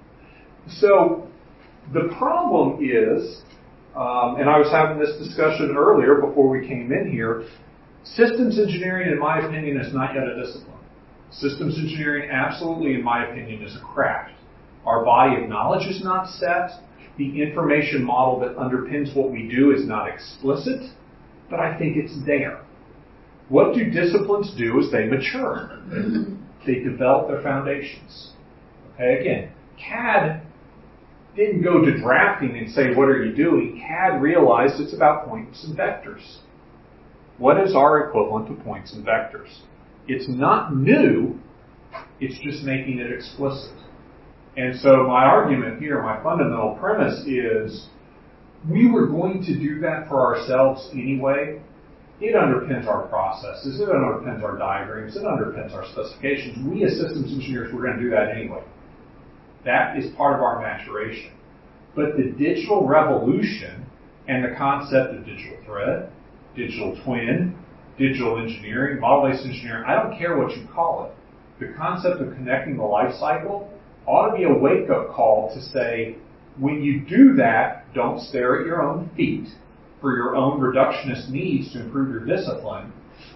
So the problem is, um, and I was having this discussion earlier before we came in here, systems engineering, in my opinion, is not yet a discipline. Systems engineering, absolutely, in my opinion, is a craft. Our body of knowledge is not set. The information model that underpins what we do is not explicit, but I think it's there. What do disciplines do is they mature. They develop their foundations. Okay, again, C A D didn't go to drafting and say, what are you doing? C A D realized it's about points and vectors. What is our equivalent to points and vectors? It's not new, it's just making it explicit. And so my argument here, my fundamental premise is, we were going to do that for ourselves anyway. It underpins our processes, it underpins our diagrams, it underpins our specifications. We as systems engineers, we're going to do that anyway. That is part of our maturation. But the digital revolution and the concept of digital thread, digital twin, digital engineering, model-based engineering, I don't care what you call it. The concept of connecting the life cycle ought to be a wake-up call to say, when you do that, don't stare at your own feet for your own reductionist needs to improve your discipline.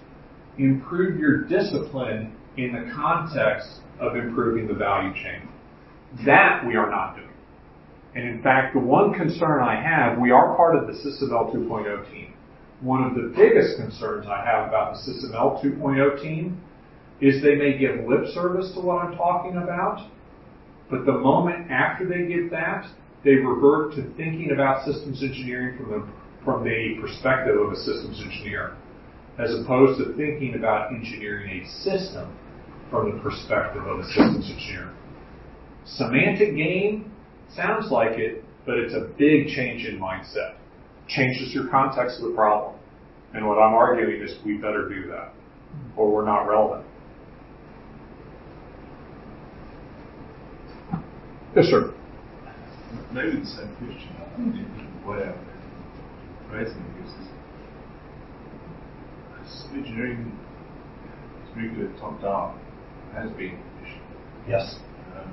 Improve your discipline in the context of improving the value chain. That we are not doing. And in fact, the one concern I have, we are part of the SysML two point oh team. One of the biggest concerns I have about the SysML two point oh team is they may give lip service to what I'm talking about, but the moment after they give that, they revert to thinking about systems engineering from the, from the perspective of a systems engineer, as opposed to thinking about engineering a system from the perspective of a systems engineer. Semantic game sounds like it, but it's a big change in mindset. changes your context of the problem. And what I'm arguing is we better do that, or we're not relevant. Yes, sir. Maybe the same question. I think the different way of phrasing it is civil engineering is very good top down, has been traditionally. Yes. Um,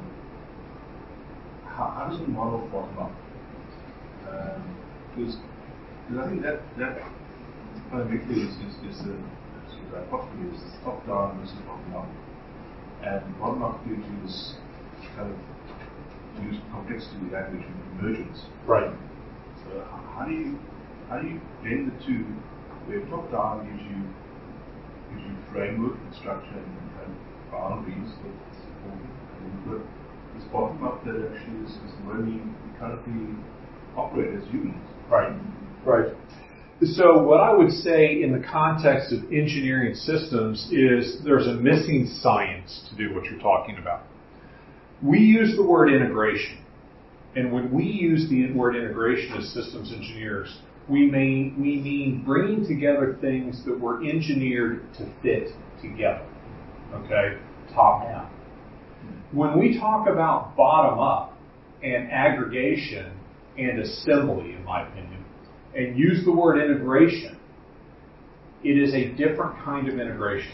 how, how does the model bottom up? Um, because, because I think that that fundamentally is is, is the sort of dichotomy is top down versus bottom up, and bottom up gives you this kind of use complexity language and emergence. Right. So how do you how do you blend the two, where top down gives you gives you framework and structure and, and boundaries that support it, and then you've got this bottom up that actually is, is the way we currently operate as humans. Right. Right. So what I would say in the context of engineering systems is there's a missing science to do what you're talking about. We use the word integration, and when we use the word integration as systems engineers, we mean, we mean bringing together things that were engineered to fit together, okay, top down. When we talk about bottom up and aggregation and assembly, in my opinion, and use the word integration, it is a different kind of integration.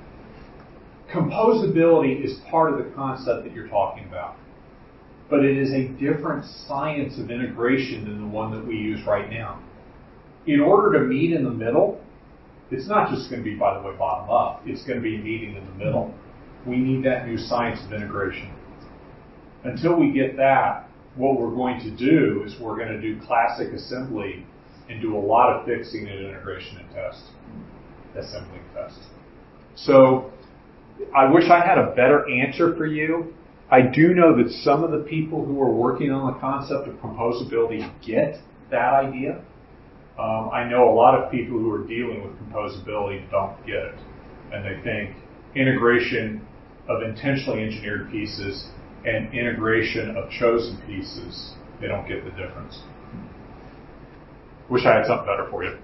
Composability is part of the concept that you're talking about, but it is a different science of integration than the one that we use right now. In order to meet in the middle, it's not just going to be, by the way, bottom up, it's going to be meeting in the middle. We need that new science of integration. Until we get that, what we're going to do is we're going to do classic assembly and do a lot of fixing and integration and test, assembly and test. So I wish I had a better answer for you. I do know that some of the people who are working on the concept of composability get that idea. Um, I know a lot of people who are dealing with composability don't get it. And they think integration of intentionally engineered pieces and integration of chosen pieces, they don't get the difference. Wish I had something better for you.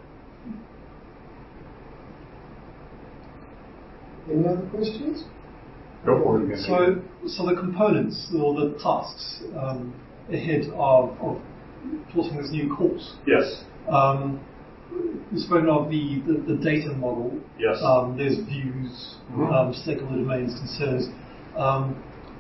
Any other questions? Go for it again. So, so the components or the tasks um, ahead of, of plotting this new course. Yes. Um, you've spoken of the, the, the data model. Yes. Um, there's views, Mm-hmm. um, stakeholder domains, concerns. Um,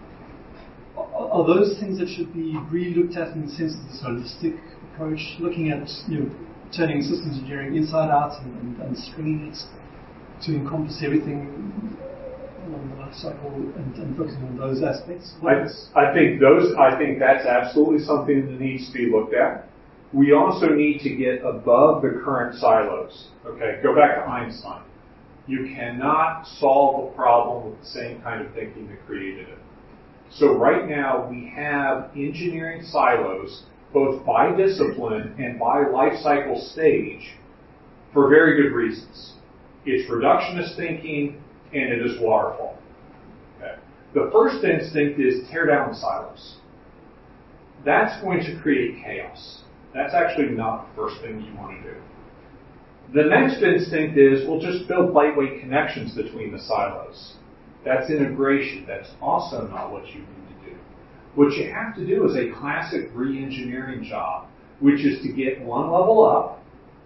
are, are those things that should be really looked at in the sense of this holistic approach, looking at, you know, turning systems engineering inside out and, and, and stringing it to encompass everything along the life cycle and, and focusing on those aspects? I, I think those. I think that's absolutely something that needs to be looked at. We also need to get above the current silos. Okay, go back to Einstein. You cannot solve a problem with the same kind of thinking that created it. So right now we have engineering silos, both by discipline and by life cycle stage, for very good reasons. It's reductionist thinking, and it is waterfall. Okay. The first instinct is tear down the silos. That's going to create chaos. That's actually not the first thing you want to do. The next instinct is, well, just build lightweight connections between the silos. That's integration. That's also not what you need to do. What you have to do is a classic re-engineering job, which is to get one level up,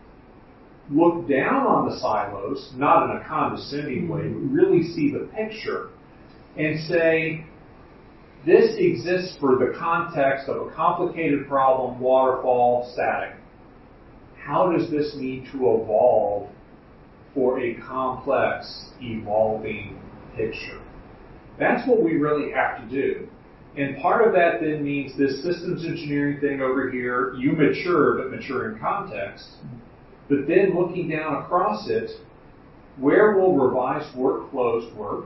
look down on the silos, not in a condescending way, but really see the picture, and say, this exists for the context of a complicated problem, waterfall, static. How does this need to evolve for a complex, evolving picture? That's what we really have to do. And part of that then means this systems engineering thing over here, you mature, but mature in context. But then looking down across it, where will revised workflows work?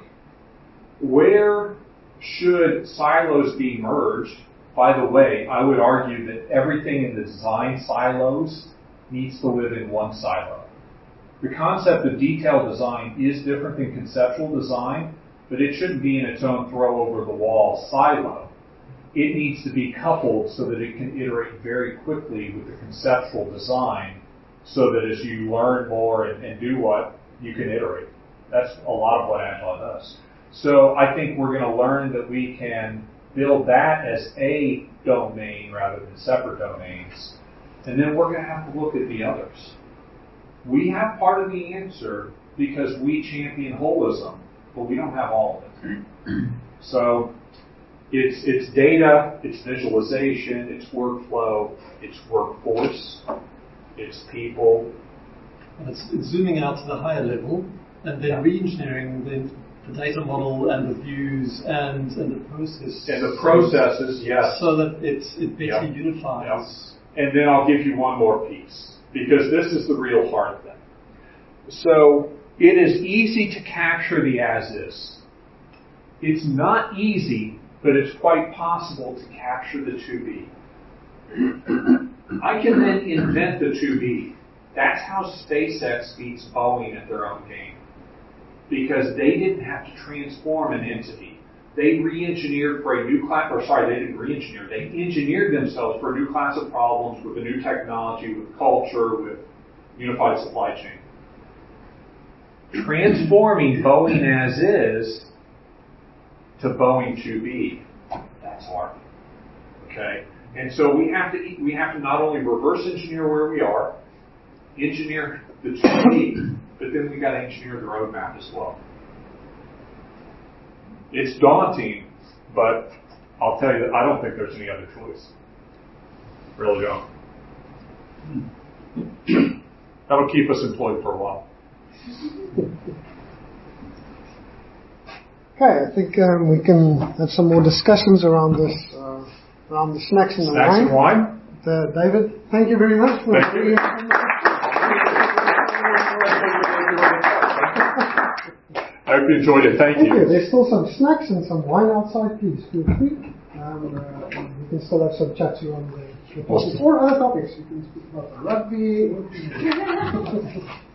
Where should silos be merged? By the way, I would argue that everything in the design silos needs to live in one silo. The concept of detailed design is different than conceptual design, but it shouldn't be in its own throw over the wall silo. it needs to be coupled so that it can iterate very quickly with the conceptual design, so that as you learn more and, and do what, you can iterate. That's a lot of what Agile does. So I think we're going to learn that we can build that as a domain rather than separate domains. And then we're going to have to look at the others. We have part of the answer because we champion holism, but we don't have all of it. So it's, it's data, it's visualization, it's workflow, it's workforce, it's people. And it's, it's zooming out to the higher level and then re-engineering the, the data model and the views and, and the process. And the processes, yes. So that it's, it better Yep. unifies. Yep. And then I'll give you one more piece, because this is the real hard thing. So it is easy to capture the as-is. It's not easy, but it's quite possible to capture the to-be. I can then invent the to-be. That's how SpaceX beats Boeing at their own game. Because they didn't have to transform an entity. They re-engineered for a new class, or sorry, they didn't re-engineer. They engineered themselves for a new class of problems with a new technology, with culture, with unified supply chain. Transforming Boeing as is to Boeing to be, that's hard. Okay? And so we have to we have to not only reverse engineer where we are, engineer the to be, but then we got to engineer the roadmap as well. It's daunting, but I'll tell you that I don't think there's any other choice. Really don't. That'll keep us employed for a while. Okay, I think um, we can have some more discussions around this, uh, around the snacks and the Snacks wine. and wine? Uh, David, thank you very much. For Thank you. I hope you enjoyed it. Thank, Thank you. you. There's still some snacks and some wine outside, please feel free. Um, uh, we can still have some chats on the, the or other topics. You can speak about the rugby.